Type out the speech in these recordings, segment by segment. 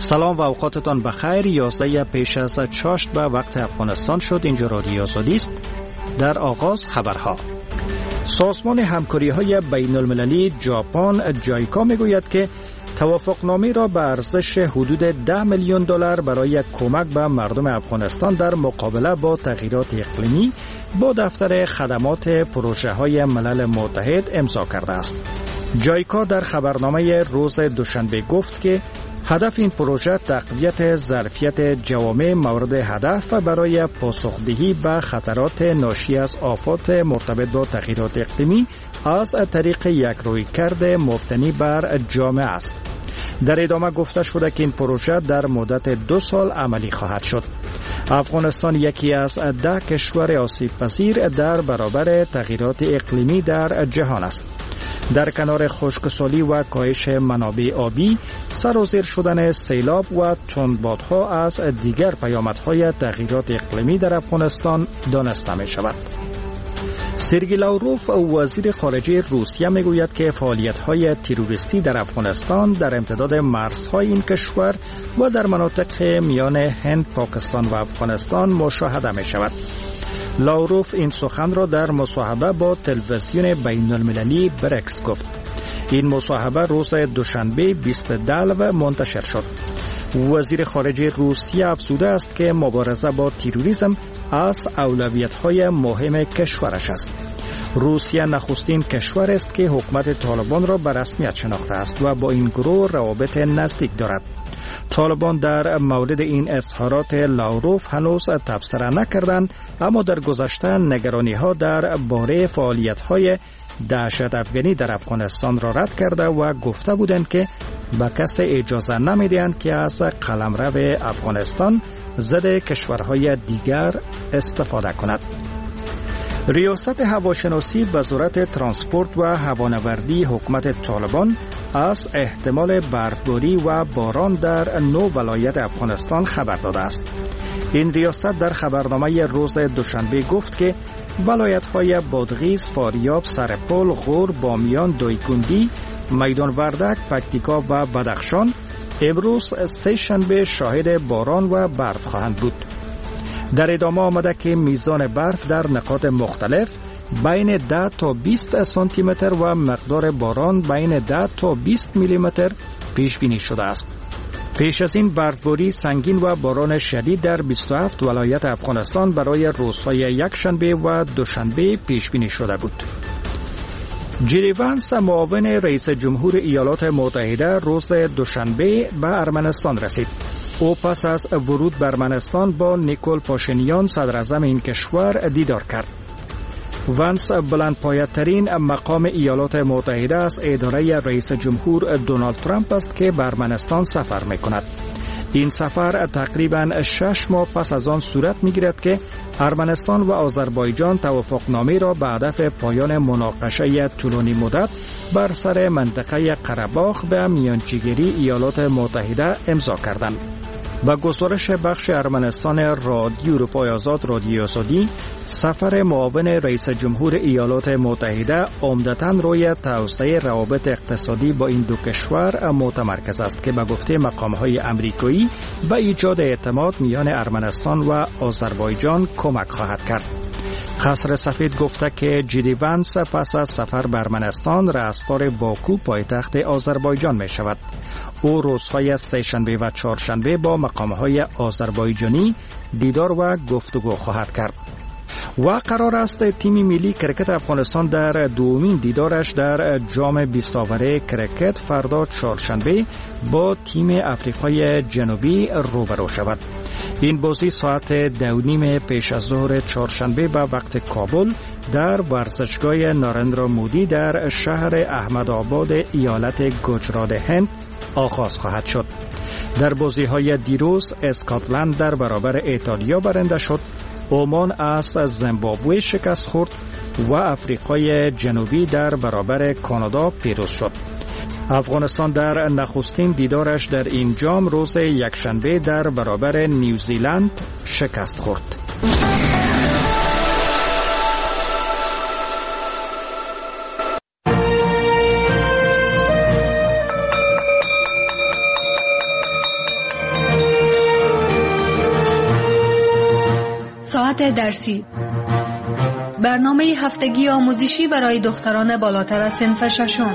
سلام و اوقاتتان بخیر. 11 پیش از چاشت به وقت افغانستان شد. اینجا رادیو آزادی است. در آغاز خبرها. سازمان همکاری‌های بین‌المللی ژاپن جایکا میگوید که توافقنامه را به ارزش حدود 10 میلیون دلار برای کمک به مردم افغانستان در مقابله با تغییرات اقلیمی با دفتر خدمات پروژه‌های ملل متحد امضا کرده است. جایکا در خبرنامه روز دوشنبه گفت که هدف این پروژه تقویت ظرفیت جوامع مورد هدف برای پاسخدهی به خطرات ناشی از آفات مرتبط با تغییرات اقلیمی از طریق یک رویکرد مبتنی بر جامعه است. در ادامه گفته شده که این پروژه در مدت 2 سال عملی خواهد شد. افغانستان یکی از 10 کشور آسیب پذیر در برابر تغییرات اقلیمی در جهان است. در کنار خشکسالی و کاهش منابع آبی، سرازیر شدن سیلاب و تندبادها از دیگر پیامدهای تغییرات اقلیمی در افغانستان دانسته می شود. سرگئی لاوروف وزیر خارجه روسیه می گوید که فعالیت‌های تروریستی در افغانستان در امتداد مرزهای این کشور و در مناطق میان هند، پاکستان و افغانستان مشاهده می شود. لاوروف این سخن را در مصاحبه با تلویزیون بین‌المللی برکس گفت. این مصاحبه روز دوشنبه 20 دلو منتشر شد. وزیر خارجه روسیه افزوده است که مبارزه با تروریسم از اولویت‌های مهم کشورش است. روسیه نخستین کشور است که حکومت طالبان را به رسمیت شناخته است و با این گروه روابط نزدیک دارد. طالبان در مورد این اظهارات لاوروف هنوز تبصره نکردند، اما در گذشته نگرانی‌ها در باره فعالیت‌های دهشت افغانی در افغانستان را رد کرده و گفته بودند که به کسی اجازه نمی‌دهند که از قلمرو افغانستان ضد کشورهای دیگر استفاده کند. ریاست هواشناسی وزارت ترانسپورت و هوانوردی حکومت طالبان از احتمال برفباری و باران در 9 ولایت افغانستان خبر داده است. این ریاست در خبرنامه روز دوشنبه گفت که ولایت‌های بادغیس، فاریاب، سرپل، غور، بامیان، دایکنډی، میدان وردک، پکتیکا و بدخشان امروز 3 شنبه شاهد باران و برف خواهند بود. در ادامه آمده که میزان برف در نقاط مختلف بین 10 تا 20 سانتی متر و مقدار باران بین 10 تا 20 میلی متر پیش بینی شده است. پیش از این برفباری سنگین و باران شدید در 27 ولایت افغانستان برای روزهای یکشنبه و دوشنبه پیش بینی شده بود. جی دی وانس معاون رئیس جمهور ایالات متحده روز دوشنبه به ارمنستان رسید. او پس از ورود به ارمنستان با نیکول پاشینیان صدر اعظم این کشور دیدار کرد. وانس بلندپایه‌ترین مقام ایالات متحده از اداره رئیس جمهور دونالد ترامپ است که به ارمنستان سفر می‌کند. این سفر تقریباً 6 ماه پس از آن صورت می‌گیرد که ارمنستان و آذربایجان توافقنامه را به هدف پایان مناقشه طولانی مدت بر سر منطقه قره‌باغ به میانجیگری ایالات متحده امضا کردند. با گزارش بخش ارمنستان رادیو اروپای آزاد رادیو آزادی، سفر معاون رئیس جمهور ایالات متحده عمدتاً روی توسعه روابط اقتصادی با این 2 کشور متمرکز است که به گفته مقام‌های آمریکایی به ایجاد اعتماد میان ارمنستان و آذربایجان کمک خواهد کرد. قصر سفید گفته که جی دی وانس پس از سفر به ارمنستان رأسخوار باکو پایتخت آذربایجان می شود. او روزهای 3 شنبه و 4 شنبه با مقام‌های آذربایجانی دیدار و گفتگو خواهد کرد. و قرار است تیم ملی کرکت افغانستان در دومین دیدارش در جام 20 آوره کرکت فردا 4 شنبه با تیم افریقای جنوبی روبرو شود. این بازی ساعت 2:30 پیش از ظهر 4 شنبه به وقت کابل در ورزشگاه نارندرا مودی در شهر احمدآباد ایالت گجرات هند آغاز خواهد شد. در بازی‌های دیروز اسکاتلند در برابر ایتالیا برنده شد، عمان از زیمبابوه شکست خورد و افریقای جنوبی در برابر کانادا پیروز شد. افغانستان در نخستین دیدارش در این جام روز یکشنبه در برابر نیوزیلند شکست خورد. راه درسی، برنامه هفتگی آموزشی برای دختران بالاتر از صنف ششم.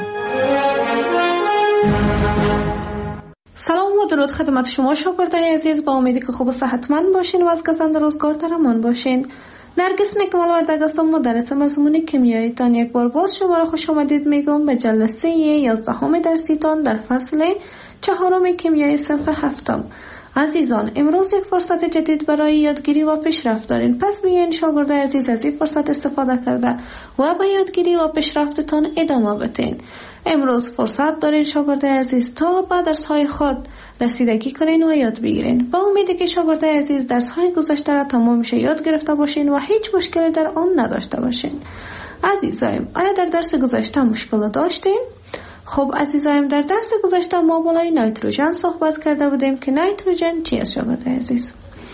سلام و درود خدمت شما شاگردای عزیز، با امیدی که خوب و صحتمند باشین و از گزند روزگار در امان باشین. نرگس نکمل وردگ هستم، مدرس مضمون کیمیایی تان. یک بار باز شما را خوش آمدید میگم به جلسه 11 درسی تان در فصل 4 کیمیایی صنف 7. عزیزان، امروز یک فرصت جدید برای یادگیری و پیشرفت دارین، پس بیاین شاگردای عزیز از این فرصت استفاده کرده و به یادگیری و پیشرفتتان ادامه بدین. امروز فرصت دارین شاگردای عزیز تا به درس‌های خود رسیدگی کنین و یاد بگیرین. با امیدی که شاگردای عزیز درس‌های گذشته را تمامش یاد گرفته باشین و هیچ مشکلی در آن نداشته باشین. عزیزایم، آیا در درس گذشته مشکل داشتین؟ خب عزیزایم، در درس گذشته ما بالای نیتروژن صحبت کرده بودیم که نیتروژن چی است شاگردای عزیز؟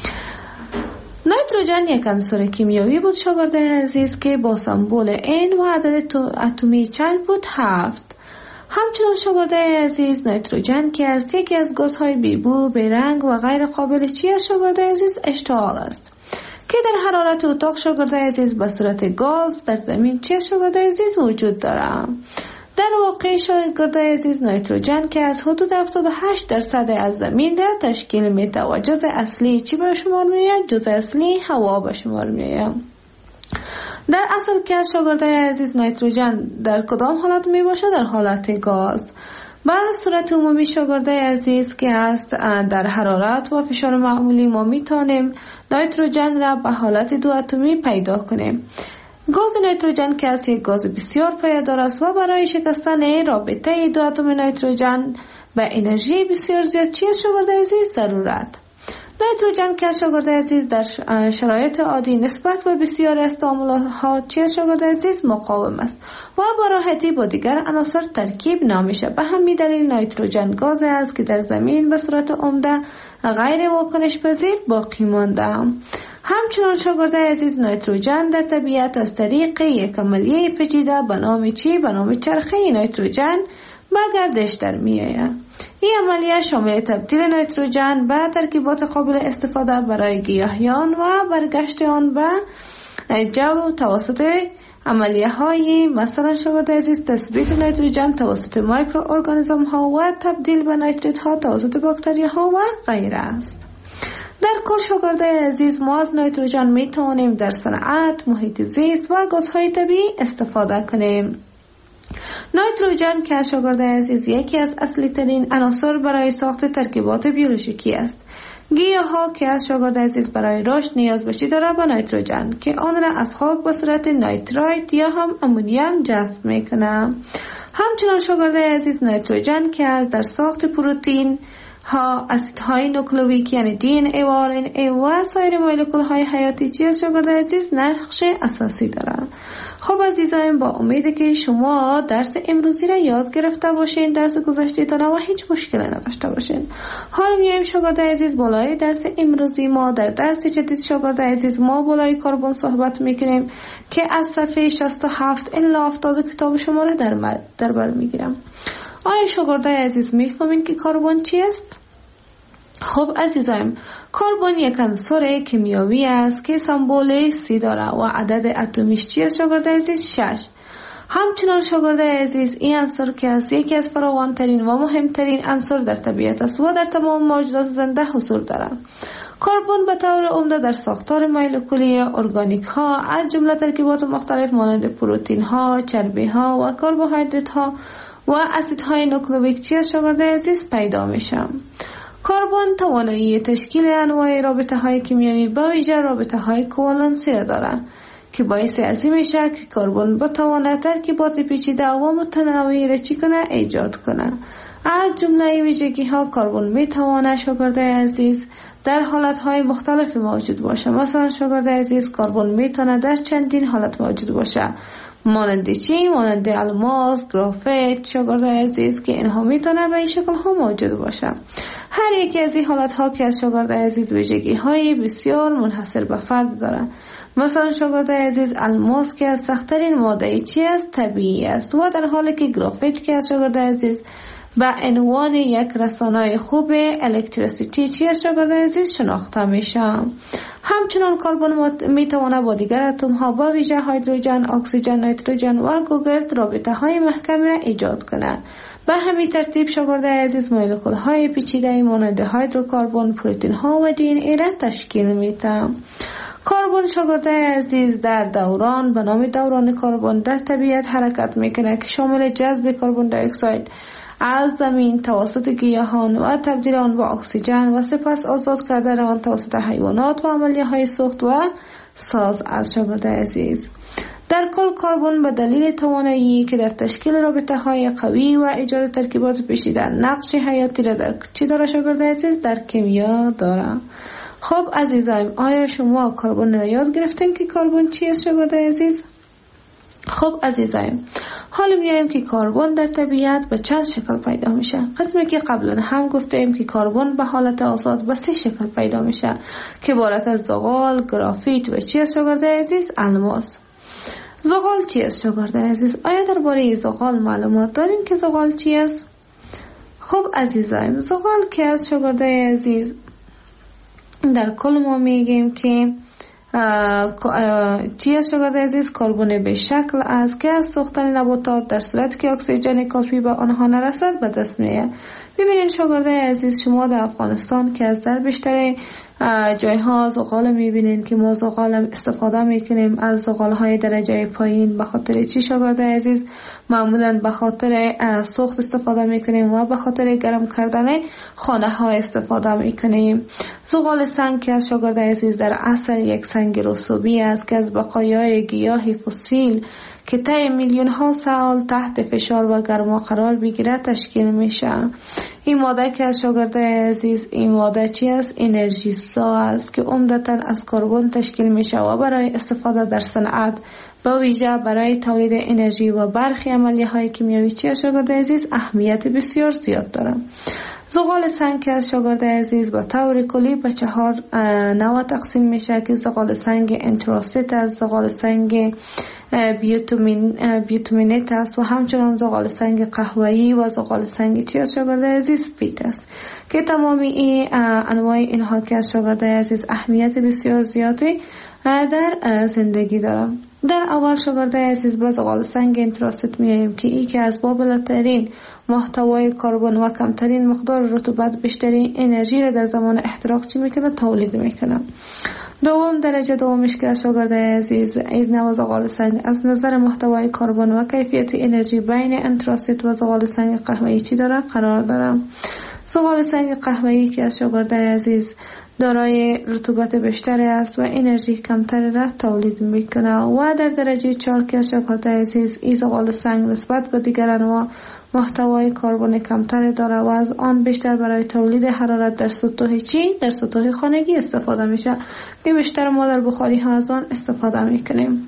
نیتروژن یک عنصر کیمیایی بود شاگردای عزیز که با سمبل N و عدد اتمی چند بود؟ 7. همچنان شاگردای عزیز، نیتروژن که از یکی از گازهای بیبو، بیرنگ و غیر قابل چی است شاگردای عزیز؟ اشتعال است که در حرارت اتاق شاگردای عزیز به صورت گاز در زمین چی است شاگردای عزیز؟ وجود دارد. در واقع شاگردای عزیز، نیتروژن که از حدود 78% از زمین را تشکیل میده و جزء اصلی چی به شمار میآید؟ جزء اصلی هوا به شمار میآید. در اصل که شاگردای عزیز، نیتروژن در کدام حالت می باشه؟ در حالت گاز. به صورت عمومی شاگردای عزیز که است در حرارت و فشار معمولی ما می توانیم نیتروژن را به حالت 2 اتمی پیدا کنیم. گاز نیتروژن که است یک گاز بسیار پایدار است و برای شکستن رابطه 2 اتم نیتروژن به انرژی بسیار زیاد چی است شاگردای عزیز؟ ضرورت. نیتروژن که شاگردای عزیز در شرایط عادی نسبت به بسیار از تعاملات چی است شاگردای عزیز؟ مقاوم است و با راحتی با دیگر عناصر ترکیب نمیشه. به همین دلیل نیتروژن گاز است که در زمین به صورت عمده غیر واکنش پذیر باقی مانده. همچنان شاگردای عزیز، نیتروژن در طبیعت از طریق یک عملیه پیچیده به نام چی؟ به نام چرخه نیتروژن به گردش در میآید. این عملیه شامل تبدیل نیتروژن به ترکیبات قابل استفاده برای گیاهیان و برگشت آن به جو توسط عملیه های مثلا شاگردای عزیز تثبیت نیتروژن توسط میکروارگانیسم ها و تبدیل به نیتریت ها توسط باکتری ها و غیره است. در کل شاگردای عزیز، ما از نیتروژن می توانیم در صنعت، محیط زیست و گازهای طبیعی استفاده کنیم. نیتروژن که شاگردای عزیز یکی از اصلی ترین عناصر برای ساخت ترکیبات بیولوژیکی است. گیاها که از شاگردای عزیز برای رشد نیاز به چی داره؟ به نیتروژن که آن را از خاک به صورت نیترایت یا هم امونیم جذب میکنه. همچنان شاگردای عزیز، نیتروژن که از در ساخت پروتئین ها، اسیدهای نوکلئیک یعنی DNA و RNA و سایر مولکول‌های حیاتی چیز شاگردای عزیز نقش اساسی دارند. خب عزیزان، با امید که شما درس امروزی را یاد گرفته باشین، درس گذشته تا و هیچ مشکلی نداشته باشین. حالا میایم شاگردای عزیز بالای درس امروزی ما در درس جدید شاگردای عزیز ما بالای کربن صحبت میکنیم که از صفحه 67 الی 70 کتاب شما را در بر میگیرم. آیا شاگردای عزیز میفهمین که کربن چی است؟ خب عزیزایم، کربن یک عنصر کیمیایی است که سمبل C داره و عدد اتمیش چی است شاگردای عزیز؟ 6. همچنان شاگردای عزیز، این عنصر که است یکی از فراوان‌ترین و مهمترین عناصر در طبیعت است و در تمام موجودات زنده حضور دارد. کربن به طور عمده در ساختار مولکولی ارگانیک ها از جمله ترکیبات مختلف مانند پروتئین ها، چربی ها و کربوهیدرات ها و اسیدهای نوکلئیک چی است شاگردای عزیز؟ پیدا میشه. کربن توانایی تشکیل انواع رابطه های کیمیایی به ویژه رابطه های کوالنسی را دارد که باعث از این میشه که کربن بتواند ترکیبات پیچیده و متنوعی را چی کنه؟ ایجاد کنه. از جمله ویژگی ها کربن میتواند شاگردای عزیز در حالت های مختلف موجود باشه. مثلا شاگردای عزیز، کربن میتواند در چندین حالت موجود باشه، مانند چی؟ مانند الماس، گرافیت شاگردای عزیز که اینها میتونه به این شکل ها موجود باشه. هر یکی از این حالت ها که از شاگردای عزیز ویژگی های بسیار منحصر به فرد داره. مثلا شاگردای عزیز، الماس که از سخت‌ترین ماده چی است؟ طبیعی است و در حالی که گرافیت که از شاگردای عزیز به عنوان یک رسانه خوب الکتریسیتی چی است شاگرد عزیز شناخته میشه. همچنان کربن میتواند با دیگر اتم ها با ویژه هیدروژن، اکسیژن، نیتروژن و گوگرد رابطه های محکمی را ایجاد کند. به همین ترتیب شاگرد عزیز مولکول های پیچیده مانند هیدروکربن، پروتئین ها و دی ان ای را تشکیل میده. کربن شاگرد عزیز در دوران به نام دوران کربن در طبیعت حرکت میکنه که شامل جذب کربن دی اکساید از زمین توسط گیاهان و تبدیل آن به اکسیژن و سپس آزاد کردن آن توسط حیوانات و عملیه های سوخت و ساز از شاگرد عزیز. در کل کربن به دلیل توانایی که در تشکیل رابطه های قوی و ایجاد ترکیبات پیچیده نقش حیاتی را در چی داره شاگرد عزیز؟ در کیمیا داره. خب عزیزایم، آیا شما کربن را یاد گرفتین که کربن چی است شاگرد عزیز؟ خب عزیزایم، حالا میایم که کربن در طبیعت به چند شکل پیدا میشه. قسمی که قبلا هم گفتیم که کربن به حالت آزاد به 3 شکل پیدا میشه که عبارت از زغال، گرافیت و چی است شاگرد عزیز؟ الماس. زغال چی است شاگرد عزیز؟ آیا درباره زغال معلومات دارین که زغال چی است؟ خب عزیزایم، زغال کی است شاگرد عزیز؟ در کل ما میگیم که چی است شاگرد عزیز؟ کربن به شکل است که از سوختن نباتات در صورتی که اکسیژن کافی به آنها نرسد به دست میاد. ببینید شاگرد عزیز، شما در افغانستان که از در بیشتر جایها زغال میبینین که ما زغال استفاده میکنیم از زغال های درجه پایین. به خاطر چی شاگرد عزیز؟ معمولا به خاطر سوخت استفاده میکنیم و به خاطر گرم کردن خانه ها استفاده میکنیم. زغال سنگ که از شاگرد عزیز در اصل یک سنگ رسوبی است که از بقایای گیاه فسیل که طی میلیون ها سال تحت فشار و گرما قرار بگیره تشکیل میشه. این ماده که از شاگرد عزیز، این ماده چی است؟ انرژی سا است که عمدتاً از کربن تشکیل میشه و برای استفاده در صنعت با ویژه برای تولید انرژی و برخی عملیه های کیمیایی چی از شاگرد عزیز اهمیت بسیار زیاد داره. زغال سنگ که از شاگرد عزیز به طور کلی به 4 نوع تقسیم میشه که زغال سنگ انتراسیت است، زغال سنگ بیوتومینت است و همچنان زغال سنگ قهوه‌ای و زغال سنگ چی از شاگرد عزیز پیت است که تمامی این انواع اینها که از شاگرد عزیز اهمیت بسیار زیادی در زندگی دارم. در اول شاگرد عزیز به زغال سنگ انتراسیت میاییم که این که از بالاترین محتوای کربن و کمترین مقدار رطوبت بیشترین انرژی را در زمان احتراق چی میکنه؟ تولید میکنه. دوم درجه دومش که از شاگرد عزیز این نوع زغال سنگ از نظر محتوای کربن و کیفیت انرژی بین انتراسیت و زغال سنگ قهوه‌ای چی داره؟ قرار داره. زغال سنگ قهوه‌ای که از شاگرد عزیز دارای رطوبت بیشتر است و انرژی کمتر را تولید میکنه. و در درجه 4 که از شاگرد عزیز این زغال سنگ نسبت به دیگر انواع محتوای کربن کمتر داره و از آن بیشتر برای تولید حرارت در سطوح چی؟ در سطوح خانگی استفاده میشه که بیشتر ما در بخاری ها از آن استفاده میکنیم.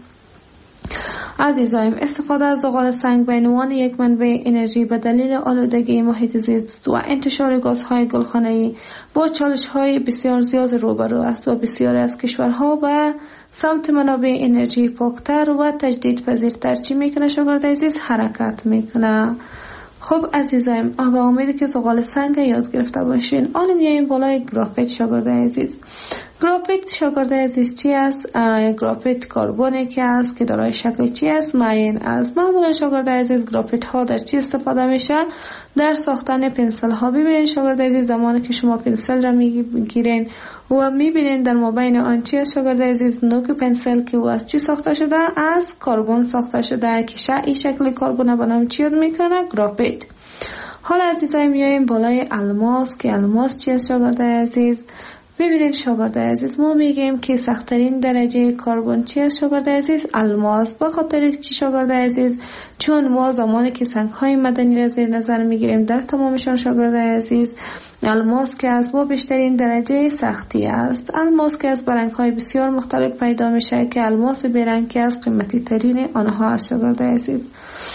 عزیزایم، استفاده از زغال سنگ به عنوان یک منبع انرژی به دلیل آلودگی محیط زیست و انتشار گازهای گلخانه‌ای با چالش‌های بسیار زیاد روبرو است و بسیاری از کشورها به سمت منابع انرژی پاکتر و تجدیدپذیرتر چی میکنه شاگرد عزیز؟ حرکت میکنه. خب عزیزایم، به امید که زغال سنگ یاد گرفته باشین. حالا میایم بالای گرافیت شاگرد عزیز. گرافیت شاگرد عزیز چی است؟ گرافیت کربنی که است که دارای شکل چی است؟ معین است. معمولا شاگرد عزیز گرافیت ها در چی استفاده میشه؟ در ساختن پنسل ها. ببینید شاگرد عزیز، زمانی که شما پنسل را میگیرین و میبینین در مابین آن چی است شاگرد عزیز؟ نوک پنسل که او از چی ساخته شده؟ از کربن ساخته شده که این شکل کربن به نام چی میکنه؟ گرافیت. حالا عزیزای میایم بالای الماس که الماس چی است شاگرد عزیز؟ ببینید شاگرد عزیز، ما میگیم که سخت‌ترین درجه کربن چی است شاگرد عزیز؟ الماس. به خاطر چی شاگرد عزیز؟ چون ما زمانی که سنگ‌های معدنی را زیر نظر میگیریم در تمامشان شاگرد عزیز الماس که از با بیشترین درجه سختی است. الماس که از برنگ‌های بسیار مختلف پیدا میشه که الماس برنگ که از قیمتی ترین آنها است شاگرد عزیز.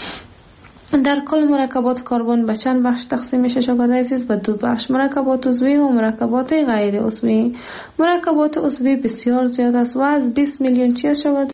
در کل مرکبات کربن به چند بخش تقسیم میشه شاگرد عزیز؟ به 2 بخش، مرکبات عضوی و مرکبات غیر عضوی. مرکبات عضوی بسیار زیاد است و از 20 میلیون چی است شاگرد